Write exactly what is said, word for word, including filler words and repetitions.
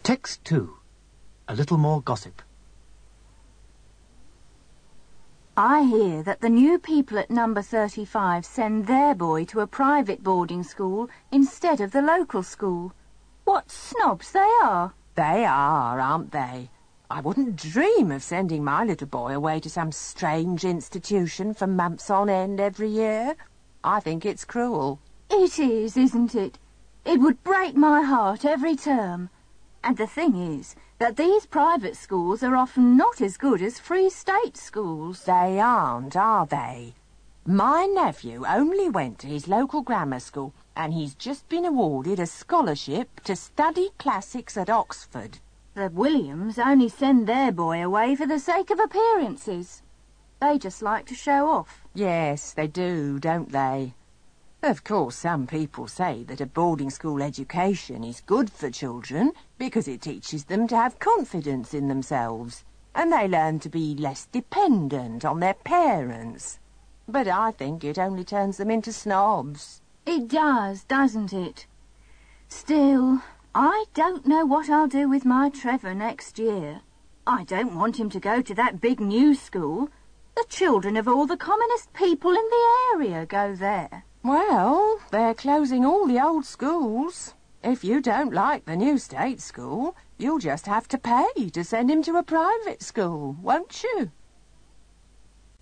Text two. A little more gossip. I hear that the new people at number thirty-five send their boy to a private boarding school instead of the local school. What snobs they are. They are, aren't they? I wouldn't dream of sending my little boy away to some strange institution for months on end every year. I think it's cruel. It is, isn't it? It would break my heart every term. And the thing is that these private schools are often not as good as Free State schools. They aren't, are they? My nephew only went to his local grammar school, and he's just been awarded a scholarship to study classics at Oxford. The Williams only send their boy away for the sake of appearances. They just like to show off. Yes, they do, don't they? Of course, some people say that a boarding school education is good for children because it teaches them to have confidence in themselves, and they learn to be less dependent on their parents. But I think it only turns them into snobs. It does, doesn't it? Still, I don't know what I'll do with my Trevor next year. I don't want him to go to that big new school. The children of all the commonest people in the area go there. Well, they're closing all the old schools. If you don't like the new state school, you'll just have to pay to send him to a private school, won't you?